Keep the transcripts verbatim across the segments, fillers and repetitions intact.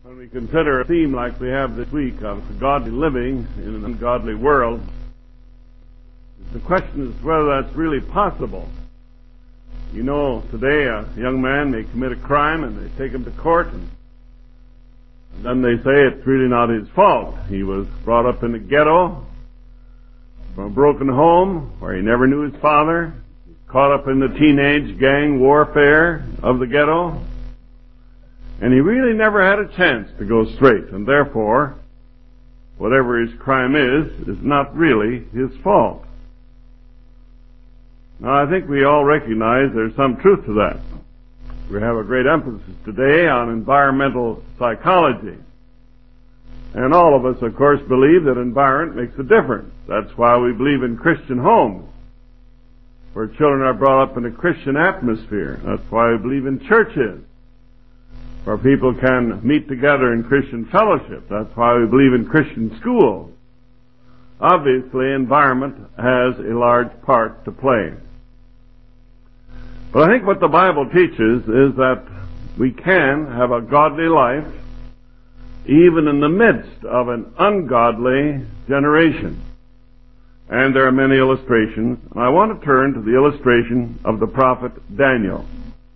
When we consider a theme like we have this week of godly living in an ungodly world, the question is whether that's really possible. You know, today a young man may commit a crime and they take him to court, and, and then they say it's really not his fault. He was brought up in a ghetto, from a broken home, where he never knew his father, caught up in the teenage gang warfare of the ghetto, and he really never had a chance to go straight, and therefore, whatever his crime is, is not really his fault. Now, I think we all recognize there's some truth to that. We have a great emphasis today on environmental psychology. And all of us, of course, believe that environment makes a difference. That's why we believe in Christian homes, where children are brought up in a Christian atmosphere. That's why we believe in churches, where people can meet together in Christian fellowship. That's why we believe in Christian schools. Obviously, environment has a large part to play. But I think what the Bible teaches is that we can have a godly life even in the midst of an ungodly generation. And there are many illustrations. And I want to turn to the illustration of the prophet Daniel.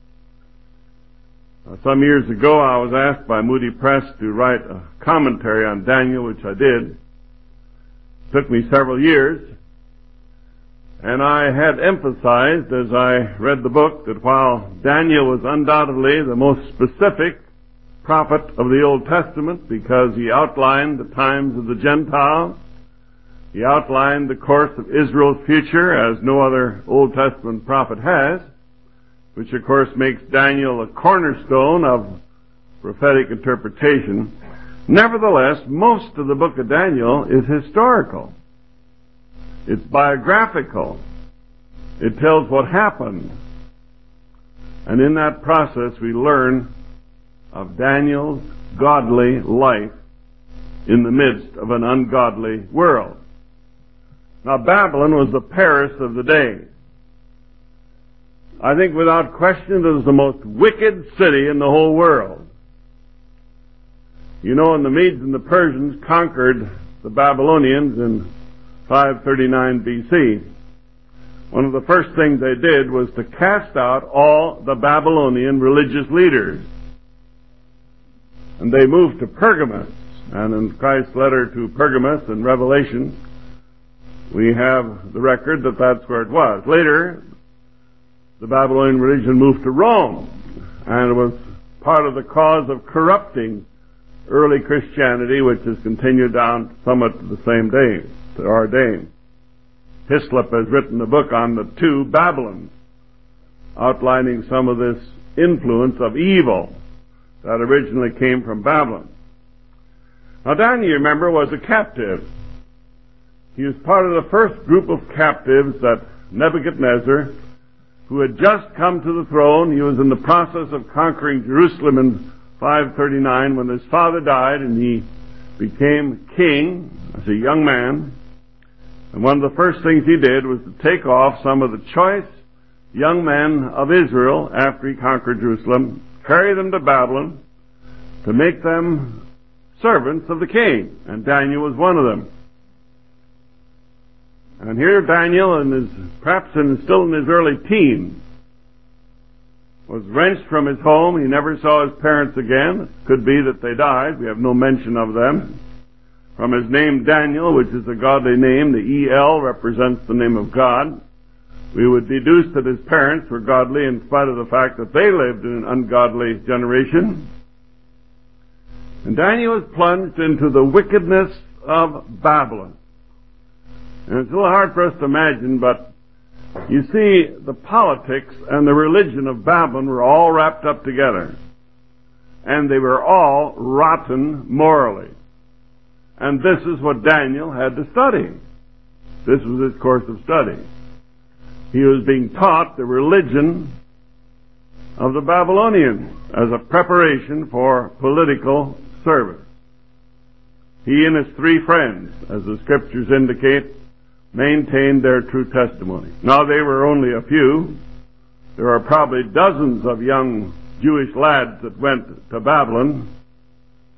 Some years ago, I was asked by Moody Press to write a commentary on Daniel, which I did. It took me several years, and I had emphasized as I read the book that while Daniel was undoubtedly the most specific prophet of the Old Testament because he outlined the times of the Gentiles, he outlined the course of Israel's future as no other Old Testament prophet has, which of course makes Daniel a cornerstone of prophetic interpretation. Nevertheless, most of the book of Daniel is historical. It's biographical. It tells what happened. And in that process we learn of Daniel's godly life in the midst of an ungodly world. Now, Babylon was the Paris of the day. I think without question it was the most wicked city in the whole world. You know, when the Medes and the Persians conquered the Babylonians in five thirty-nine B C, one of the first things they did was to cast out all the Babylonian religious leaders. And they moved to Pergamos. And in Christ's letter to Pergamos in Revelation, we have the record that that's where it was. Later, the Babylonian religion moved to Rome, and it was part of the cause of corrupting early Christianity, which has continued down somewhat to the same day, to our day. Hislop has written a book on the two Babylons, outlining some of this influence of evil that originally came from Babylon. Now, Daniel, you remember, was a captive. He was part of the first group of captives that Nebuchadnezzar, who had just come to the throne, he was in the process of conquering Jerusalem in five thirty-nine when his father died, and he became king as a young man. And one of the first things he did was to take off some of the choice young men of Israel after he conquered Jerusalem, carry them to Babylon to make them servants of the king. And Daniel was one of them. And here Daniel, in his, perhaps in, still in his early teens, was wrenched from his home. He never saw his parents again. It could be that they died. We have no mention of them. From his name Daniel, which is a godly name, the E L represents the name of God. We would deduce that his parents were godly in spite of the fact that they lived in an ungodly generation. And Daniel was plunged into the wickedness of Babylon. And it's a little hard for us to imagine, but you see, the politics and the religion of Babylon were all wrapped up together. And they were all rotten morally. And this is what Daniel had to study. This was his course of study. He was being taught the religion of the Babylonians as a preparation for political service. He and his three friends, as the scriptures indicate, maintained their true testimony. Now, they were only a few. There are probably dozens of young Jewish lads that went to Babylon,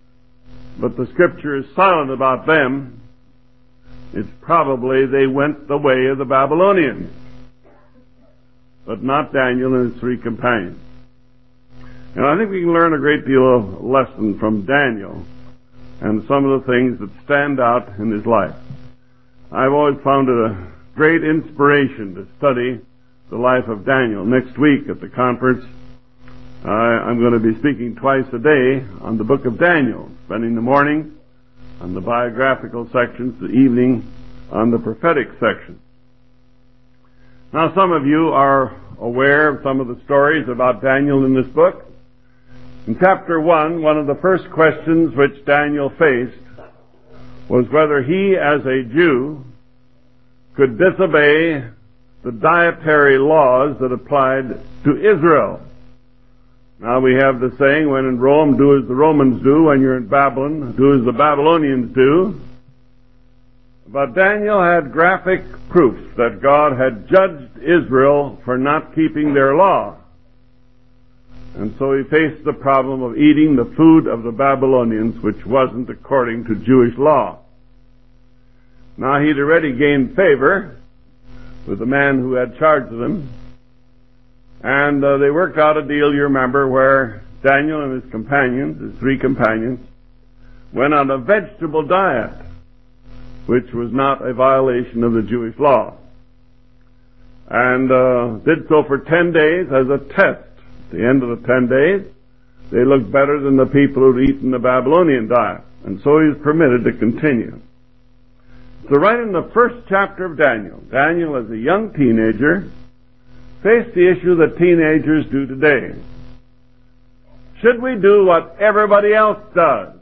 but the Scripture is silent about them, it's probably they went the way of the Babylonians, but not Daniel and his three companions. And I think we can learn a great deal of lesson from Daniel and some of the things that stand out in his life. I've always found it a great inspiration to study the life of Daniel. Next week at the conference, uh, I'm going to be speaking twice a day on the book of Daniel, spending the morning on the biographical sections, the evening on the prophetic section. Now, some of you are aware of some of the stories about Daniel in this book. In chapter one, one of the first questions which Daniel faced was whether he, as a Jew, could disobey the dietary laws that applied to Israel. Now we have the saying, when in Rome, do as the Romans do. When you're in Babylon, do as the Babylonians do. But Daniel had graphic proof that God had judged Israel for not keeping their law. And so he faced the problem of eating the food of the Babylonians, which wasn't according to Jewish law. Now he'd already gained favor with the man who had charge of them. And uh, they worked out a deal, you remember, where Daniel and his companions, his three companions, went on a vegetable diet, which was not a violation of the Jewish law. And uh, did so for ten days as a test. At the end of the ten days, they looked better than the people who'd eaten the Babylonian diet. And so he was permitted to continue. So right in the first chapter of Daniel, Daniel as a young teenager faced the issue that teenagers do today. Should we do what everybody else does?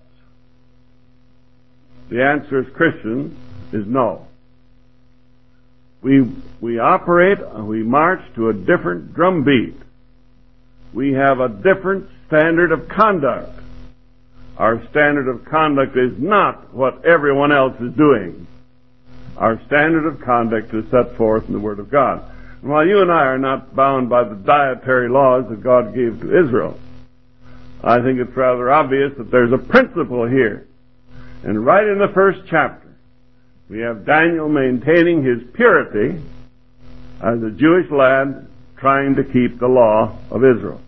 The answer as Christians is no. We, we operate, we march to a different drumbeat. We have a different standard of conduct. Our standard of conduct is not what everyone else is doing. Our standard of conduct is set forth in the Word of God. And while you and I are not bound by the dietary laws that God gave to Israel, I think it's rather obvious that there's a principle here. And right in the first chapter, we have Daniel maintaining his purity as a Jewish lad trying to keep the law of Israel.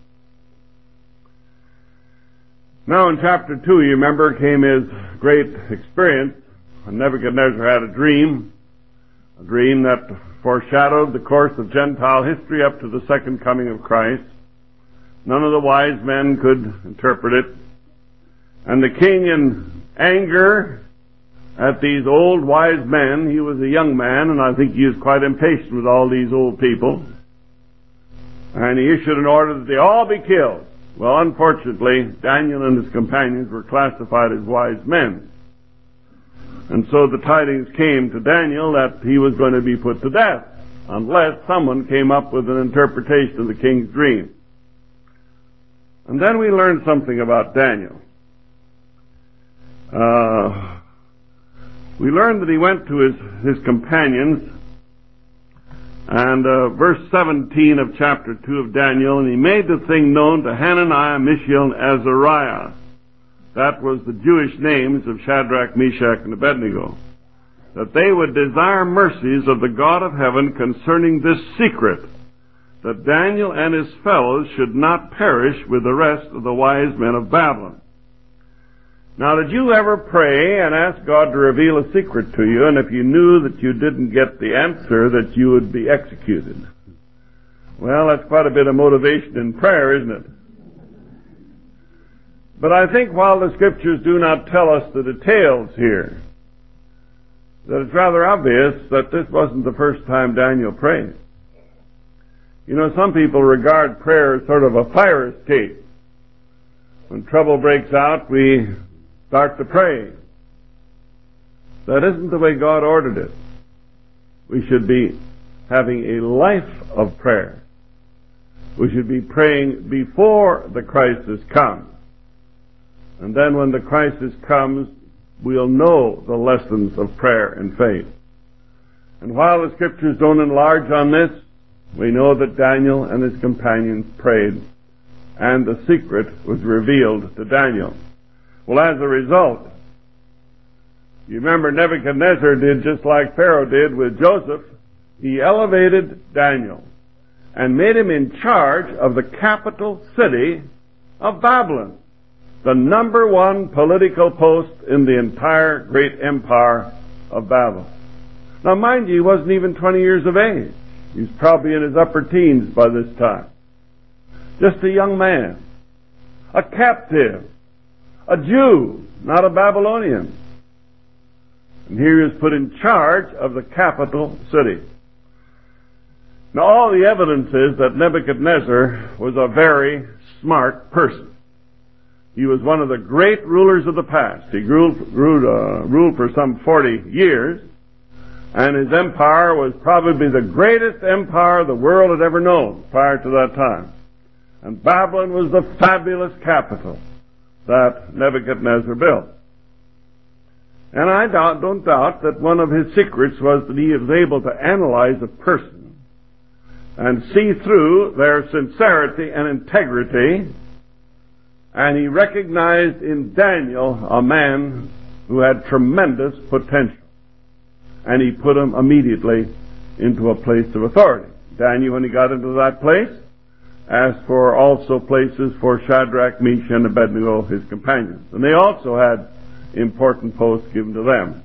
Now in chapter two, you remember, came his great experience. Nebuchadnezzar had a dream, a dream that foreshadowed the course of Gentile history up to the second coming of Christ. None of the wise men could interpret it. And the king, in anger at these old wise men, he was a young man, and I think he was quite impatient with all these old people, and he issued an order that they all be killed. Well, unfortunately, Daniel and his companions were classified as wise men. And so the tidings came to Daniel that he was going to be put to death unless someone came up with an interpretation of the king's dream. And then we learned something about Daniel. Uh, we learned that he went to his, his companions, and uh, verse seventeen of chapter two of Daniel, and he made the thing known to Hananiah, Mishael, and Azariah. That was the Jewish names of Shadrach, Meshach, and Abednego. That they would desire mercies of the God of heaven concerning this secret, that Daniel and his fellows should not perish with the rest of the wise men of Babylon. Now, did you ever pray and ask God to reveal a secret to you, and if you knew that you didn't get the answer, that you would be executed? Well, that's quite a bit of motivation in prayer, isn't it? But I think while the Scriptures do not tell us the details here, that it's rather obvious that this wasn't the first time Daniel prayed. You know, some people regard prayer as sort of a fire escape. When trouble breaks out, we start to pray. That isn't the way God ordered it. We should be having a life of prayer. We should be praying before the crisis comes. And then when the crisis comes, we'll know the lessons of prayer and faith. And while the Scriptures don't enlarge on this, we know that Daniel and his companions prayed, and the secret was revealed to Daniel. Well, as a result, you remember Nebuchadnezzar did just like Pharaoh did with Joseph. He elevated Daniel and made him in charge of the capital city of Babylon, the number one political post in the entire great empire of Babylon. Now, mind you, he wasn't even twenty years of age. He was probably in his upper teens by this time. Just a young man, a captive, a Jew, not a Babylonian. And here he is put in charge of the capital city. Now, all the evidence is that Nebuchadnezzar was a very smart person. He was one of the great rulers of the past. He ruled, ruled, uh, ruled for some forty years, and his empire was probably the greatest empire the world had ever known prior to that time. And Babylon was the fabulous capital that Nebuchadnezzar built. And I doubt, don't doubt that one of his secrets was that he was able to analyze a person and see through their sincerity and integrity, and he recognized in Daniel a man who had tremendous potential. And he put him immediately into a place of authority. Daniel, when he got into that place, asked for also places for Shadrach, Meshach, and Abednego, his companions. And they also had important posts given to them.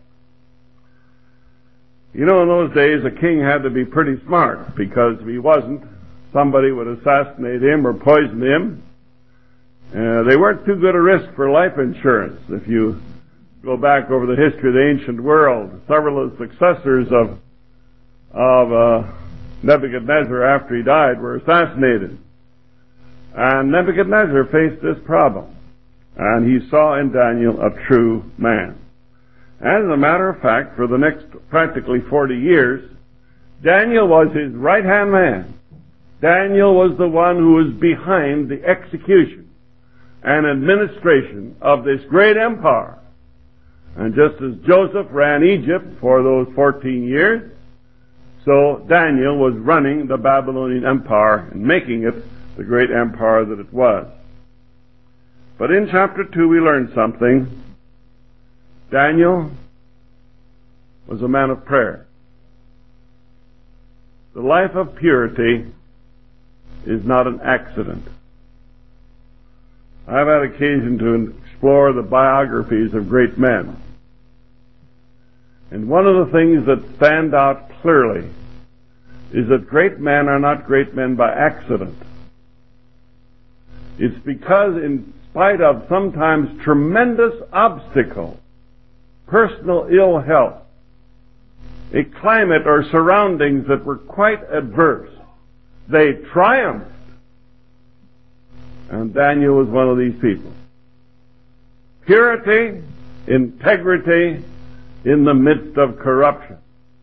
You know, in those days, a king had to be pretty smart, because if he wasn't, somebody would assassinate him or poison him. Uh, they weren't too good a risk for life insurance. If you go back over the history of the ancient world, several of the successors of of uh, Nebuchadnezzar after he died were assassinated. And Nebuchadnezzar faced this problem, and he saw in Daniel a true man. As a matter of fact, for the next practically forty years, Daniel was his right-hand man. Daniel was the one who was behind the execution and administration of this great empire. And just as Joseph ran Egypt for those fourteen years, so Daniel was running the Babylonian Empire and making it the great empire that it was. But in chapter two we learn something. Daniel was a man of prayer. The life of purity is not an accident. I've had occasion to explore the biographies of great men. And one of the things that stand out clearly is that great men are not great men by accident. It's because in spite of sometimes tremendous obstacles, personal ill health, a climate or surroundings that were quite adverse, they triumphed. And Daniel was one of these people. Purity, integrity in the midst of corruption.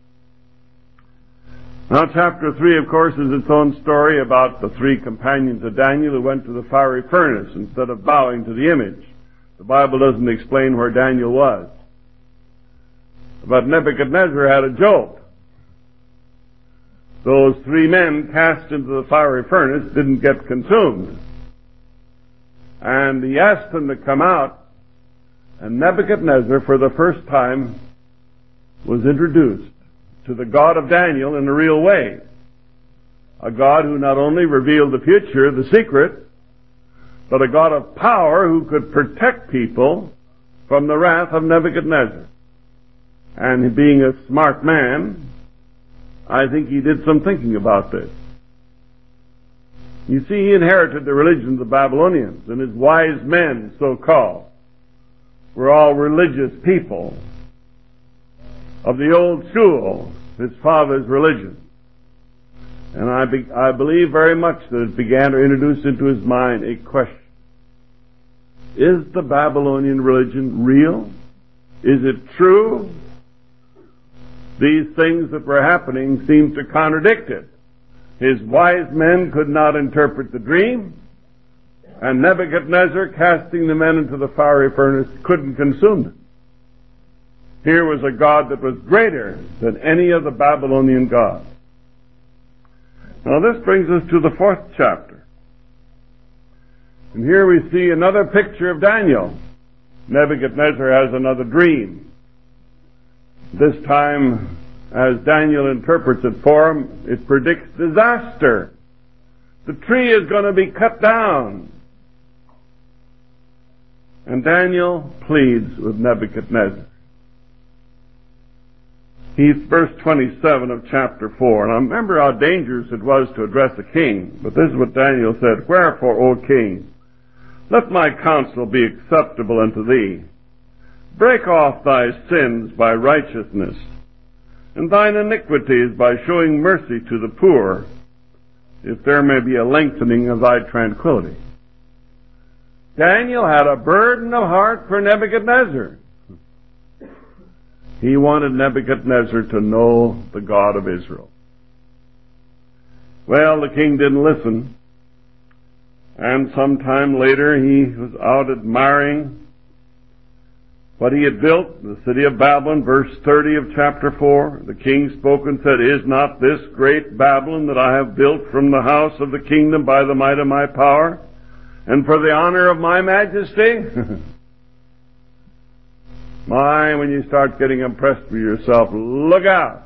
Now, chapter three, of course, is its own story about the three companions of Daniel who went to the fiery furnace instead of bowing to the image. The Bible doesn't explain where Daniel was. But Nebuchadnezzar had a joke. Those three men cast into the fiery furnace didn't get consumed. And he asked them to come out, and Nebuchadnezzar, for the first time, was introduced to the God of Daniel in a real way. A God who not only revealed the future, the secret, but a God of power who could protect people from the wrath of Nebuchadnezzar. And being a smart man, I think he did some thinking about this. You see, he inherited the religion of the Babylonians, and his wise men, so-called, were all religious people of the old school, his father's religion. And I, be, I believe very much that it began to introduce into his mind a question. Is the Babylonian religion real? Is it true? These things that were happening seemed to contradict it. His wise men could not interpret the dream, and Nebuchadnezzar, casting the men into the fiery furnace, couldn't consume them. Here was a God that was greater than any of the Babylonian gods. Now this brings us to the fourth chapter. And here we see another picture of Daniel. Nebuchadnezzar has another dream. This time, as Daniel interprets it for him, it predicts disaster. The tree is going to be cut down. And Daniel pleads with Nebuchadnezzar. He's verse twenty-seven of chapter four. And I remember how dangerous it was to address a king. But this is what Daniel said. Wherefore, O king, let my counsel be acceptable unto thee. Break off thy sins by righteousness, and thine iniquities by showing mercy to the poor, if there may be a lengthening of thy tranquility. Daniel had a burden of heart for Nebuchadnezzar. He wanted Nebuchadnezzar to know the God of Israel. Well, the king didn't listen. And sometime later he was out admiring what he had built, the city of Babylon, verse thirty of chapter four. The king spoke and said, Is not this great Babylon that I have built from the house of the kingdom by the might of my power, and for the honor of my majesty? My, when you start getting impressed with yourself, look out.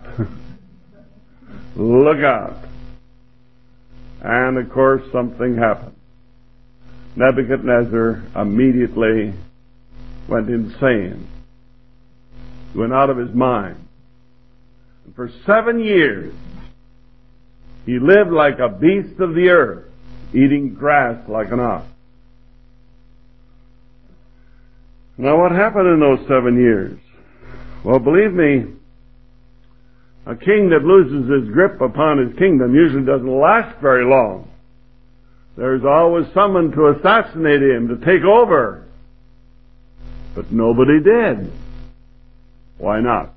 Look out. And of course something happened. Nebuchadnezzar immediately went insane. He went out of his mind. And for seven years, he lived like a beast of the earth, eating grass like an ox. Now what happened in those seven years? Well, believe me, a king that loses his grip upon his kingdom usually doesn't last very long. There's always someone to assassinate him, to take over. But nobody did. Why not?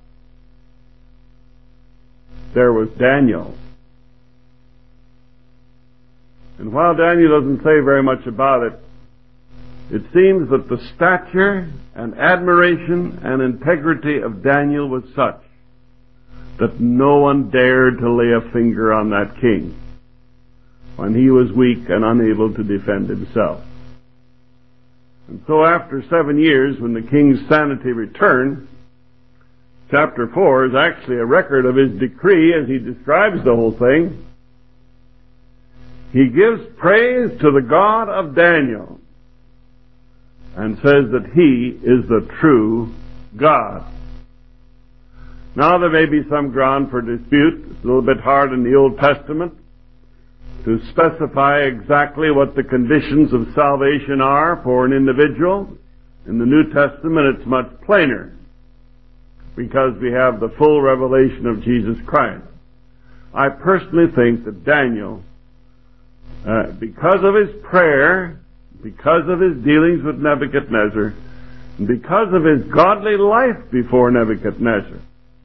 There was Daniel. And while Daniel doesn't say very much about it, it seems that the stature and admiration and integrity of Daniel was such that no one dared to lay a finger on that king when he was weak and unable to defend himself. And so after seven years, when the king's sanity returned, chapter four is actually a record of his decree as he describes the whole thing. He gives praise to the God of Daniel and says that he is the true God. Now there may be some ground for dispute. It's a little bit hard in the Old Testament to specify exactly what the conditions of salvation are for an individual. In the New Testament it's much plainer because we have the full revelation of Jesus Christ. I personally think that Daniel, uh, because of his prayer, because of his dealings with Nebuchadnezzar, and because of his godly life before Nebuchadnezzar,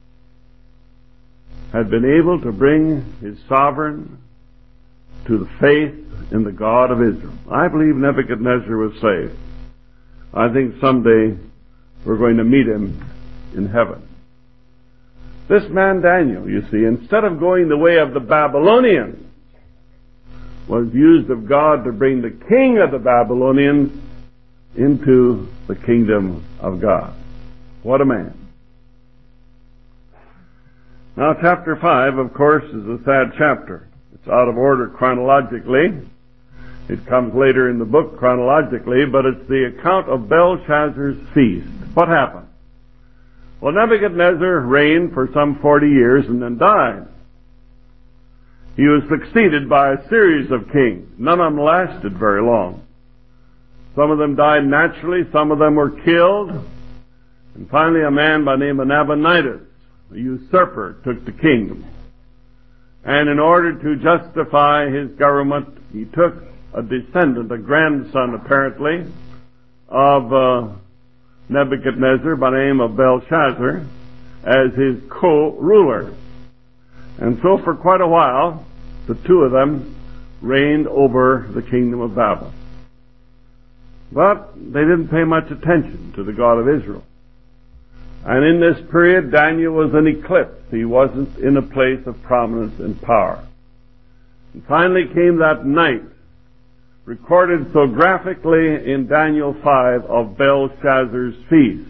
had been able to bring his sovereign to the faith in the God of Israel. I believe Nebuchadnezzar was saved. I think someday we're going to meet him in heaven. This man Daniel, you see, instead of going the way of the Babylonians, was used of God to bring the king of the Babylonians into the kingdom of God. What a man. Now chapter five, of course, is a sad chapter. It's out of order chronologically. It comes later in the book chronologically, but it's the account of Belshazzar's feast. What happened? Well, Nebuchadnezzar reigned for some forty years and then died. He was succeeded by a series of kings. None of them lasted very long. Some of them died naturally, some of them were killed, and finally a man by the name of Nabonidus, a usurper, took the kingdom. And in order to justify his government, he took a descendant, a grandson apparently, of uh, Nebuchadnezzar by the name of Belshazzar as his co-ruler. And so for quite a while, the two of them reigned over the kingdom of Babylon. But they didn't pay much attention to the God of Israel. And in this period, Daniel was an eclipse. He wasn't in a place of prominence and power. And finally came that night recorded so graphically in Daniel five of Belshazzar's feast.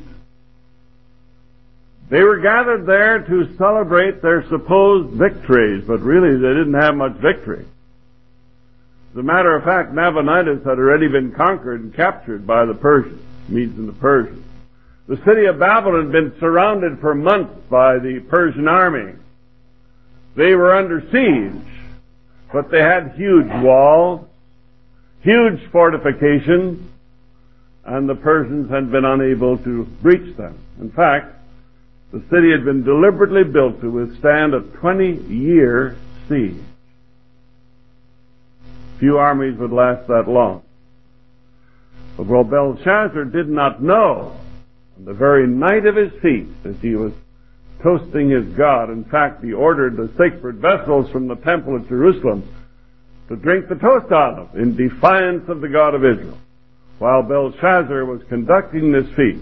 They were gathered there to celebrate their supposed victories, but really they didn't have much victory. As a matter of fact, Nabonidus had already been conquered and captured by the Persians, Medes and the Persians. The city of Babylon had been surrounded for months by the Persian army. They were under siege, but they had huge walls, huge fortifications, and the Persians had been unable to breach them. In fact, the city had been deliberately built to withstand a twenty-year siege. Few armies would last that long. But well, Belshazzar did not know on the very night of his feast, as he was toasting his God. In fact, he ordered the sacred vessels from the temple at Jerusalem to drink the toast out of, in defiance of the God of Israel. While Belshazzar was conducting this feast,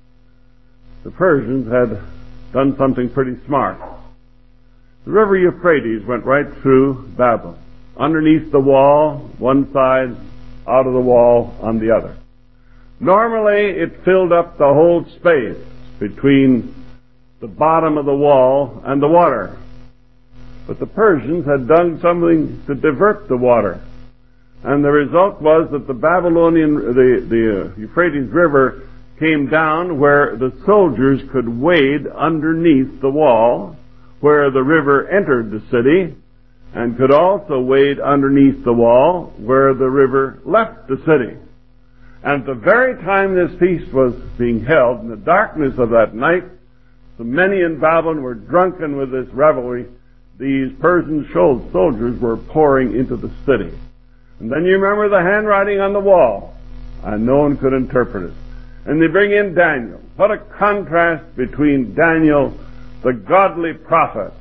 the Persians had done something pretty smart. The river Euphrates went right through Babylon, underneath the wall, one side, out of the wall on the other. Normally, it filled up the whole space between the bottom of the wall and the water. But the Persians had done something to divert the water. And the result was that the Babylonian, the, the uh, Euphrates River came down where the soldiers could wade underneath the wall, where the river entered the city, and could also wade underneath the wall where the river left the city. And at the very time this feast was being held, in the darkness of that night, so many in Babylon were drunken with this revelry, these Persian soldiers were pouring into the city. And then you remember the handwriting on the wall, and no one could interpret it. And they bring in Daniel. What a contrast between Daniel, the godly prophet,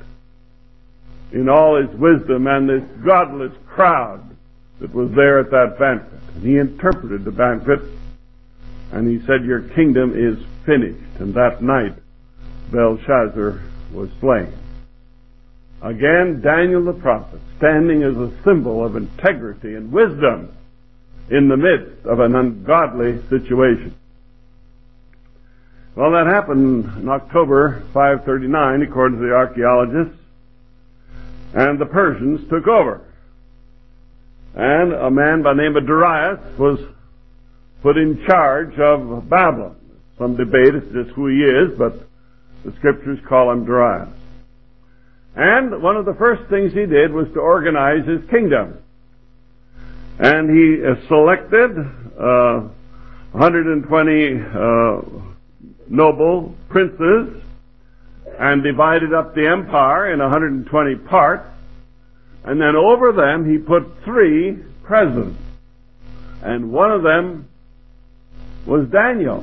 in all his wisdom, and this godless crowd that was there at that banquet. And he interpreted the banquet, and he said, "Your kingdom is finished." And that night, Belshazzar was slain. Again, Daniel the prophet, standing as a symbol of integrity and wisdom in the midst of an ungodly situation. Well, that happened in October five thirty-nine, according to the archaeologists, and the Persians took over. And a man by the name of Darius was put in charge of Babylon. Some debate as to just who he is, but the scriptures call him Darius. And one of the first things he did was to organize his kingdom. And he selected uh, one hundred twenty uh, noble princes and divided up the empire in one hundred twenty parts. And then over them he put three presidents. And one of them was Daniel.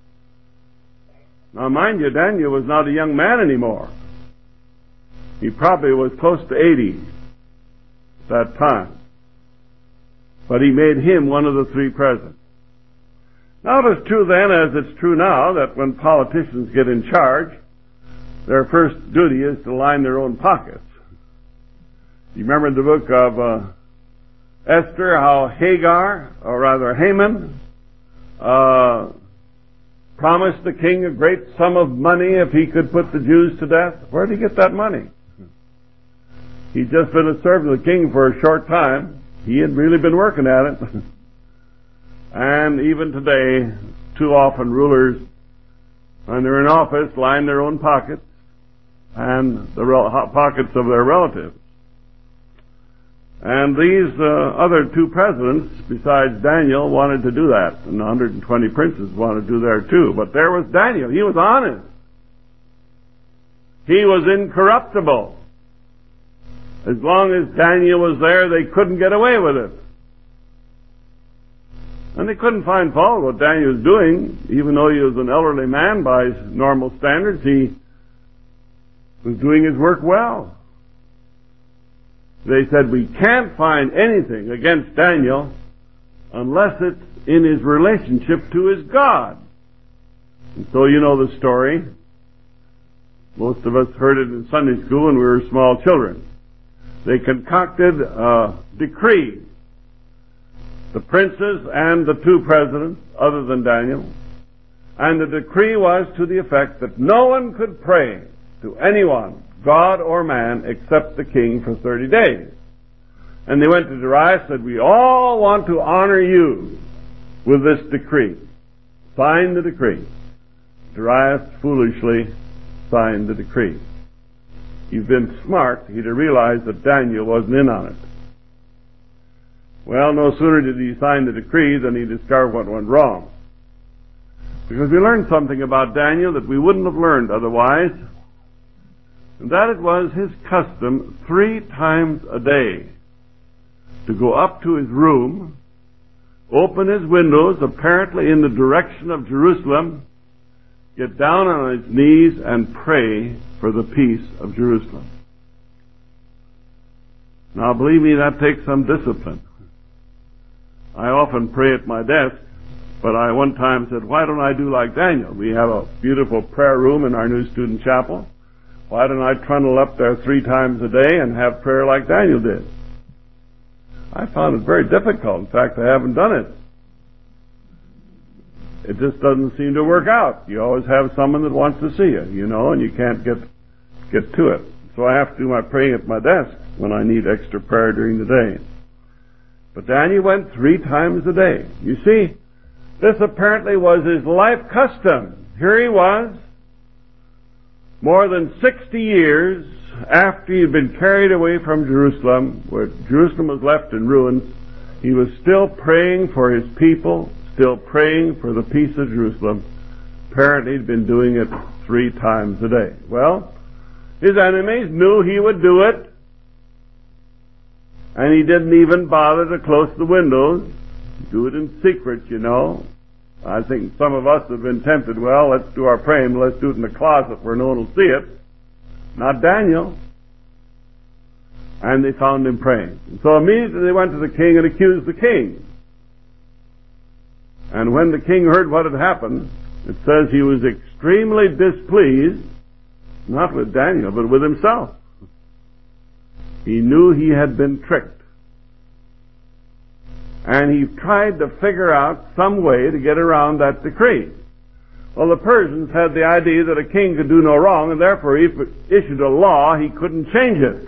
Now mind you, Daniel was not a young man anymore. He probably was close to eighty at that time. But he made him one of the three presidents. Now it is true then, as it's true now, that when politicians get in charge, their first duty is to line their own pockets. You remember in the book of uh, Esther how Hagar, or rather Haman, uh, promised the king a great sum of money if he could put the Jews to death? Where did he get that money? He'd just been a servant of the king for a short time. He had really been working at it. And even today, too often rulers, when they're in office, line their own pockets and the rel- pockets of their relatives. And these uh, other two presidents, besides Daniel, wanted to do that. And one hundred twenty princes wanted to do there too. But there was Daniel. He was honest. He was incorruptible. As long as Daniel was there, they couldn't get away with it. And they couldn't find fault with what Daniel was doing, even though he was an elderly man by normal standards. He was doing his work well. They said, we can't find anything against Daniel unless it's in his relationship to his God. And so you know the story. Most of us heard it in Sunday school when we were small children. They concocted a decree the princes and the two presidents, other than Daniel. And the decree was to the effect that no one could pray to anyone, God or man, except the king for thirty days. And they went to Darius and said, we all want to honor you with this decree. Sign the decree. Darius foolishly signed the decree. He'd been smart, he'd have realized that Daniel wasn't in on it. Well, no sooner did he sign the decree than he discovered what went wrong. Because we learned something about Daniel that we wouldn't have learned otherwise, and that it was his custom three times a day to go up to his room, open his windows, apparently in the direction of Jerusalem, get down on his knees and pray for the peace of Jerusalem. Now, believe me, that takes some discipline. I often pray at my desk, but I one time said, why don't I do like Daniel? We have a beautiful prayer room in our new student chapel. Why don't I trundle up there three times a day and have prayer like Daniel did? I found it very difficult. In fact, I haven't done it. It just doesn't seem to work out. You always have someone that wants to see you, you know, and you can't get get to it. So I have to do my praying at my desk when I need extra prayer during the day. But Daniel went three times a day. You see, this apparently was his life custom. Here he was, more than sixty years after he had been carried away from Jerusalem, where Jerusalem was left in ruins. He was still praying for his people, still praying for the peace of Jerusalem. Apparently he'd been doing it three times a day. Well, his enemies knew he would do it, and he didn't even bother to close the windows. Do it in secret, you know. I think some of us have been tempted, well, let's do our praying, let's do it in the closet where no one will see it. Not Daniel. And they found him praying. And so immediately they went to the king and accused the king. And when the king heard what had happened, it says he was extremely displeased, not with Daniel, but with himself. He knew he had been tricked. And he tried to figure out some way to get around that decree. Well, the Persians had the idea that a king could do no wrong, and therefore he issued a law, he couldn't change it.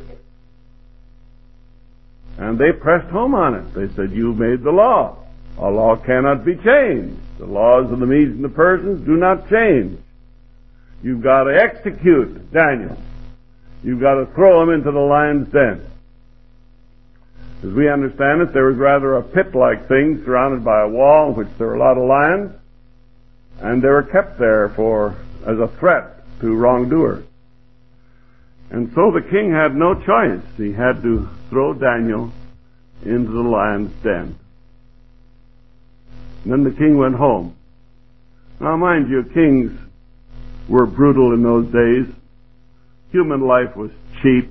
And they pressed home on it. They said, you've made the law. A law cannot be changed. The laws of the Medes and the Persians do not change. You've got to execute Daniel. You've got to throw him into the lion's den. As we understand it, there was rather a pit-like thing surrounded by a wall in which there were a lot of lions, and they were kept there for as a threat to wrongdoers. And so the king had no choice. He had to throw Daniel into the lion's den. And then the king went home. Now, mind you, kings were brutal in those days. Human life was cheap.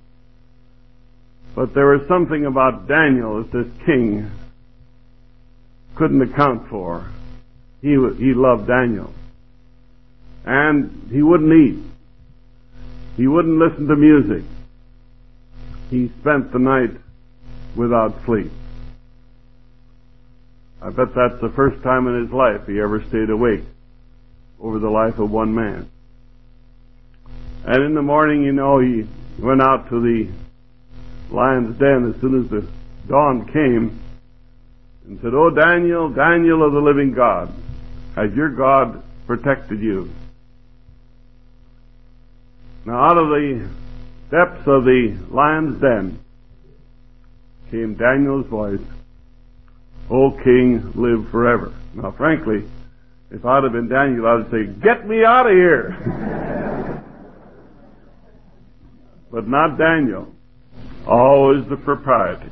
But there was something about Daniel that this king couldn't account for. He, he loved Daniel. And he wouldn't eat. He wouldn't listen to music. He spent the night without sleep. I bet that's the first time in his life he ever stayed awake over the life of one man. And in the morning, you know, he went out to the lion's den as soon as the dawn came and said, "Oh, Daniel, Daniel of the living God, has your God protected you?" Now, out of the depths of the lion's den came Daniel's voice, "O King, live forever." Now, frankly, if I'd have been Daniel, I'd say, "Get me out of here." But not Daniel. Always the propriety.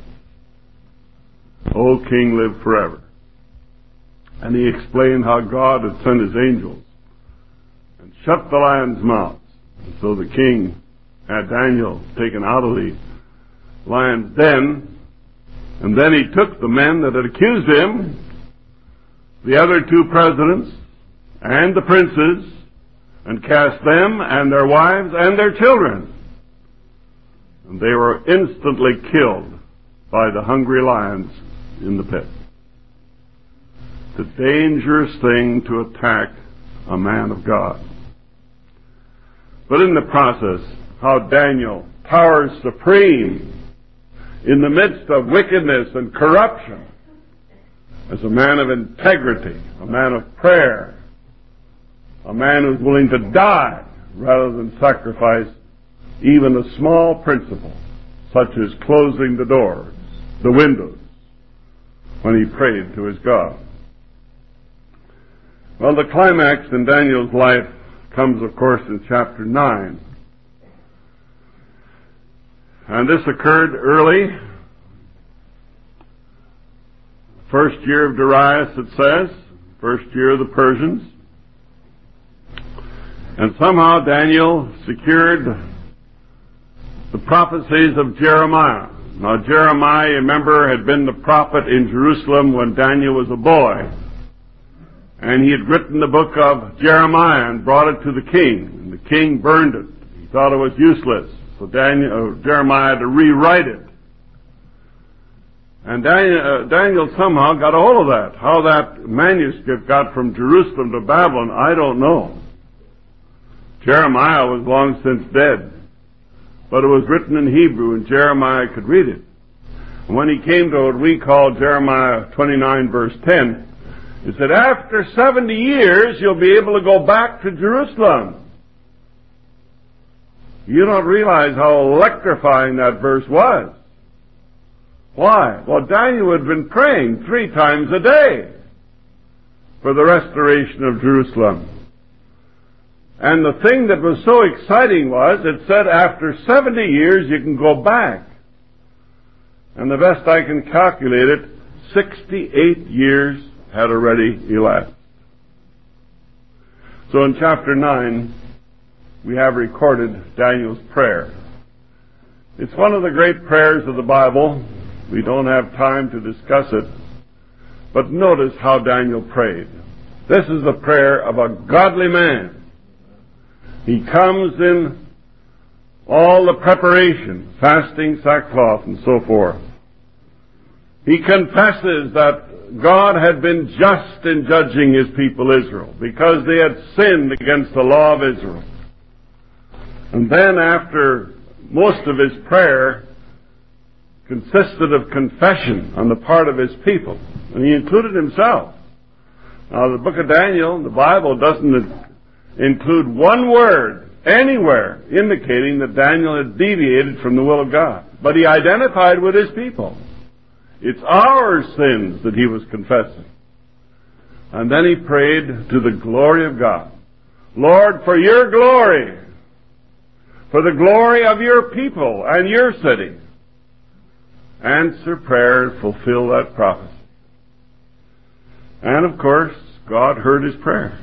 "O King, live forever." And he explained how God had sent his angels and shut the lion's mouth. And so the king had Daniel taken out of the lion's den, and then he took the men that had accused him, the other two presidents, and the princes, and cast them and their wives and their children. And they were instantly killed by the hungry lions in the pit. the dangerous thing to attack a man of God. But in the process, how Daniel towers supreme in the midst of wickedness and corruption as a man of integrity, a man of prayer, a man who's willing to die rather than sacrifice even a small principle, such as closing the doors, the windows, when he prayed to his God. Well, the climax in Daniel's life comes, of course, in chapter nine. And this occurred early, first year of Darius, it says, first year of the Persians. And somehow Daniel secured the prophecies of Jeremiah. Now, Jeremiah, you remember, had been the prophet in Jerusalem when Daniel was a boy. And he had written the book of Jeremiah and brought it to the king. And the king burned it. He thought it was useless. So Daniel, uh, Jeremiah had to rewrite it. And Daniel, uh, Daniel somehow got a hold of that. How that manuscript got from Jerusalem to Babylon, I don't know. Jeremiah was long since dead. But it was written in Hebrew, and Jeremiah could read it. And when he came to what we call Jeremiah twenty-nine, verse ten, he said, after seventy years, you'll be able to go back to Jerusalem. You don't realize how electrifying that verse was. Why? Well, Daniel had been praying three times a day for the restoration of Jerusalem. And the thing that was so exciting was, it said after seventy years you can go back. And the best I can calculate it, sixty-eight years had already elapsed. So in chapter nine, we have recorded Daniel's prayer. It's one of the great prayers of the Bible. We don't have time to discuss it. But notice how Daniel prayed. This is the prayer of a godly man. He comes in all the preparation, fasting, sackcloth, and so forth. He confesses that God had been just in judging his people Israel because they had sinned against the law of Israel. And then after most of his prayer consisted of confession on the part of his people, and he included himself. Now the book of Daniel, the Bible, doesn't include one word anywhere indicating that Daniel had deviated from the will of God. But he identified with his people. It's our sins that he was confessing. And then he prayed to the glory of God. Lord, for your glory, for the glory of your people and your city, answer prayer and fulfill that prophecy. And of course, God heard his prayer.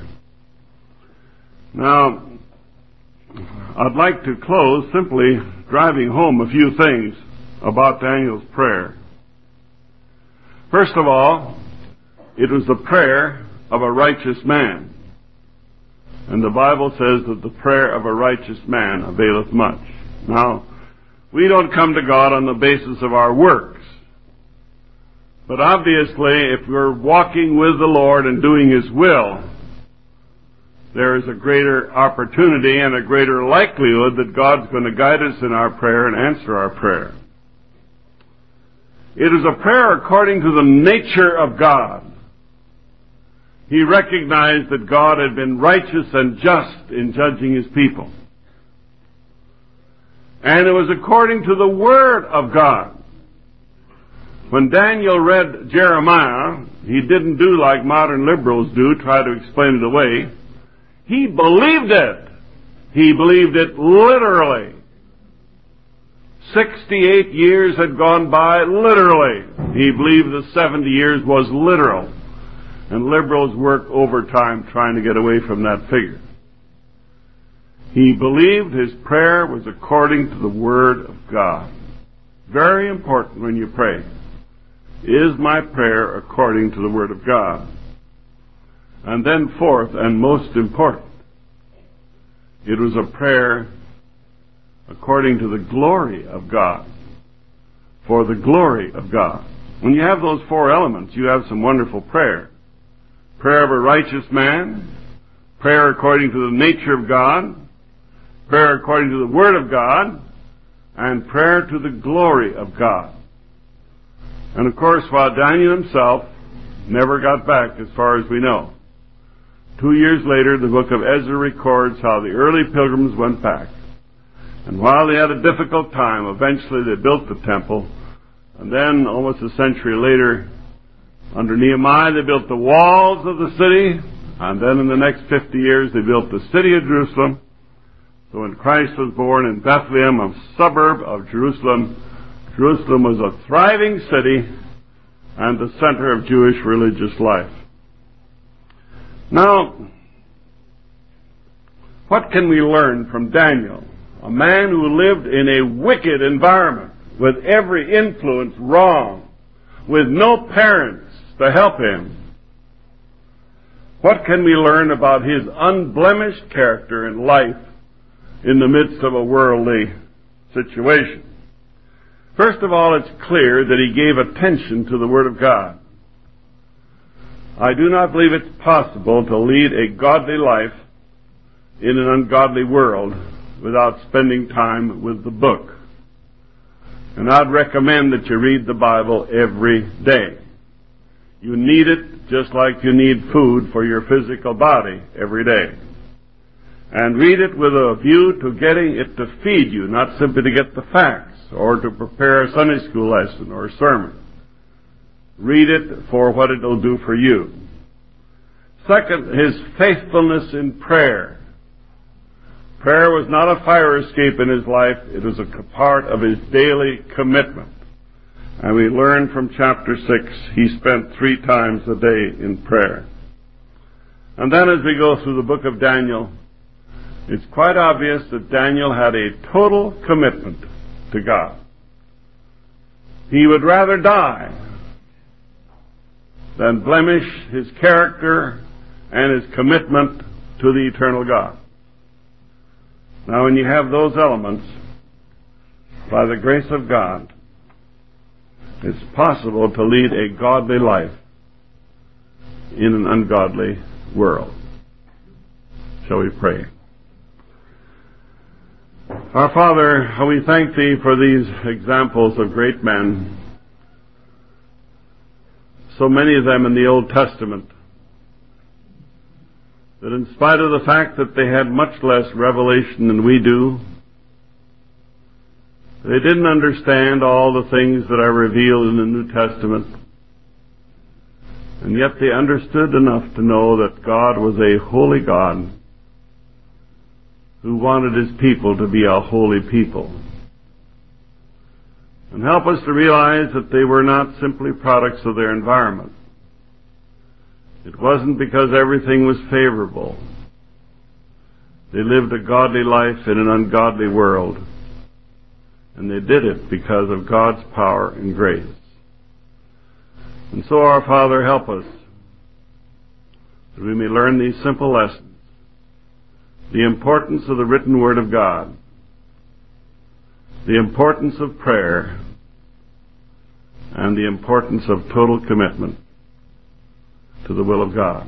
Now, I'd like to close simply driving home a few things about Daniel's prayer. First of all, it was the prayer of a righteous man. And the Bible says that the prayer of a righteous man availeth much. Now, we don't come to God on the basis of our works. But obviously, if we're walking with the Lord and doing his will, there is a greater opportunity and a greater likelihood that God's going to guide us in our prayer and answer our prayer. It is a prayer according to the nature of God. He recognized that God had been righteous and just in judging his people. And it was according to the Word of God. When Daniel read Jeremiah, he didn't do like modern liberals do, try to explain it away. He believed it. He believed it literally. Sixty-eight years had gone by literally. He believed the seventy years was literal. And liberals work overtime trying to get away from that figure. He believed his prayer was according to the Word of God. Very important when you pray. Is my prayer according to the Word of God? And then fourth, and most important, it was a prayer according to the glory of God. For the glory of God. When you have those four elements, you have some wonderful prayer. prayer of a righteous man, prayer according to the nature of God, prayer according to the Word of God, and prayer to the glory of God. And of course, while Daniel himself never got back, as far as we know, two years later, the book of Ezra records how the early pilgrims went back. And while they had a difficult time, eventually they built the temple. And then, almost a century later, under Nehemiah, they built the walls of the city. And then in the next fifty years, they built the city of Jerusalem. So when Christ was born in Bethlehem, a suburb of Jerusalem, Jerusalem was a thriving city and the center of Jewish religious life. Now, what can we learn from Daniel, a man who lived in a wicked environment, with every influence wrong, with no parents to help him? What can we learn about his unblemished character and life in the midst of a worldly situation? First of all, it's clear that he gave attention to the Word of God. I do not believe it's possible to lead a godly life in an ungodly world without spending time with the book. And I'd recommend that you read the Bible every day. You need it just like you need food for your physical body every day. And read it with a view to getting it to feed you, not simply to get the facts or to prepare a Sunday school lesson or a sermon. Read it for what it will do for you. Second, his faithfulness in prayer. Prayer was not a fire escape in his life. It was a part of his daily commitment. And we learn from chapter six, he spent three times a day in prayer. And then as we go through the book of Daniel, it's quite obvious that Daniel had a total commitment to God. He would rather die than blemish his character and his commitment to the eternal God. Now, when you have those elements, by the grace of God, it's possible to lead a godly life in an ungodly world. Shall we pray? Our Father, we thank Thee for these examples of great men, so many of them in the Old Testament, that in spite of the fact that they had much less revelation than we do, they didn't understand all the things that are revealed in the New Testament, and yet they understood enough to know that God was a holy God who wanted His people to be a holy people. And help us to realize that they were not simply products of their environment. It wasn't because everything was favorable. They lived a godly life in an ungodly world. And they did it because of God's power and grace. And so, our Father, help us that we may learn these simple lessons. The importance of the written Word of God. The importance of prayer. And the importance of total commitment to the will of God.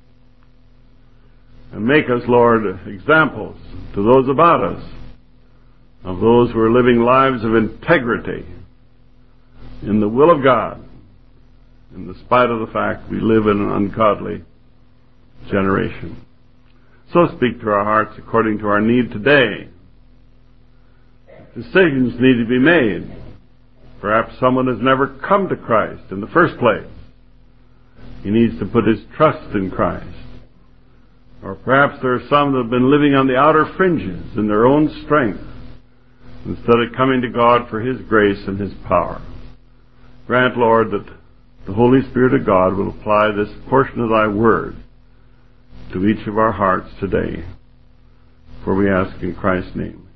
And make us, Lord, examples to those about us of those who are living lives of integrity in the will of God, in spite of the fact we live in an ungodly generation. So speak to our hearts according to our need today. Decisions need to be made. Perhaps someone has never come to Christ in the first place. He needs to put his trust in Christ. Or perhaps there are some that have been living on the outer fringes in their own strength, instead of coming to God for His grace and His power. Grant, Lord, that the Holy Spirit of God will apply this portion of Thy Word to each of our hearts today. For we ask in Christ's name.